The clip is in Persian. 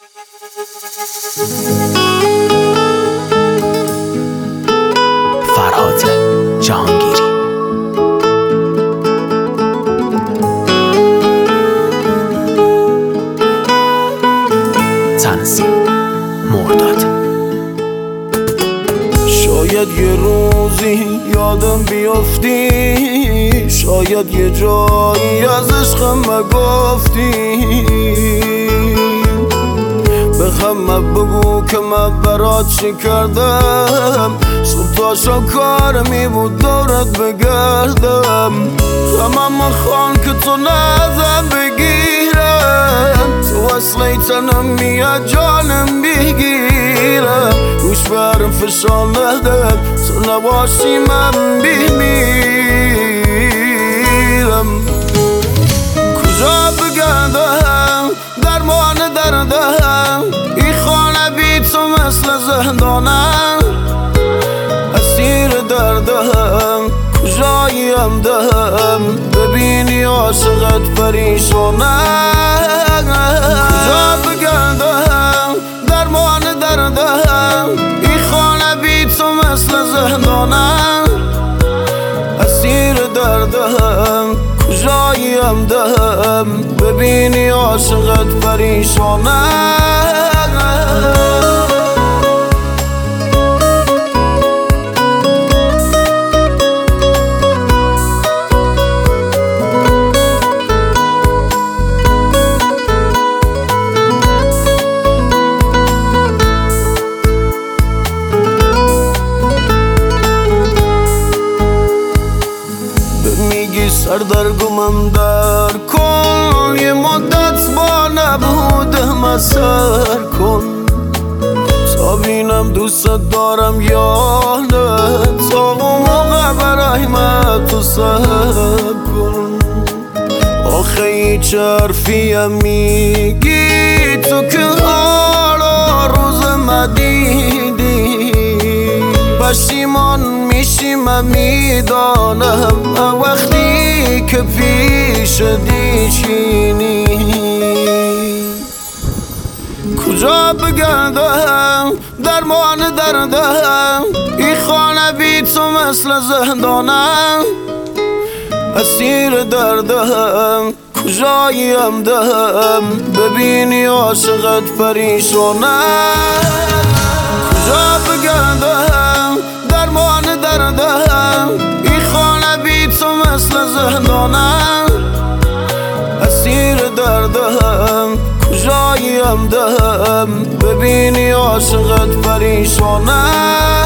فرهاد جهانگیری. تنظیم مرداد. شاید یه روزی یادم بیافتی، شاید یه جایی از عشقم مگفتی. به همه بگو که من برات چی کردم، صبح تا شب کارمی بود دورت بگردم. همه خان که تو نزم بگیرم، تو اصلی تنم میاد جانم بگیرم. گوش برم فشار ندم، تو نباشی من بمیرم. کجا بگردم درمان دردم، این خانه بی تو مثل زندانم. اسیر دردم کجاییم دهم، ببینی عاشقت پریشانم. کجا بگردم درمان دردم، این خانه بی تو مثل زندانم. اسیر دردم کجاییم دهم، ببینی عاشقت پریشانم. میگی سردرگمم در کن، یه مدت با نبودم سر کن. تا بینم دوست دارم یا نه، تا اون موقع برای من تو صبر کن. آخه هیچ حرفیم میگی تو که حالا روز مدیدی. پشیمان میشی من میدانم، وقتی که پیش دیشینی. کجا بگردم درمان دردم، این خانه بی تو مثل زندانم. اسیر دردم کجاییم دهم، ببینی عاشقت پریشانم. کجا بگردم درمان دردم، این خانه بی تو مثل زندانم. اسیر دردم کجاییم دهم، ببینی عاشقت پریشانم.